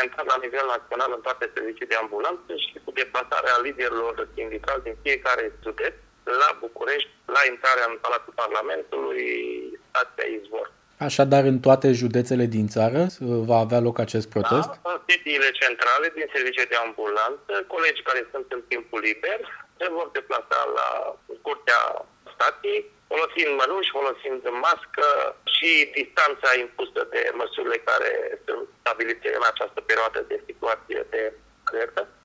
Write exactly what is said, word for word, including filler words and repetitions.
implementat la nivel național în toate servicii de ambulanță și cu deplasarea liderilor sindicali din fiecare județ la București, la intrarea în Palatul Parlamentului, stația Izvor. Așadar, în toate județele din țară va avea loc acest protest? Da, în sediile centrale din servicii de ambulanță, colegii care sunt în timpul liber se vor deplasa la curtea stației, folosind mănuși, folosind mască și distanța impusă de măsurile care sunt stabilite în această perioadă de situație de alertă.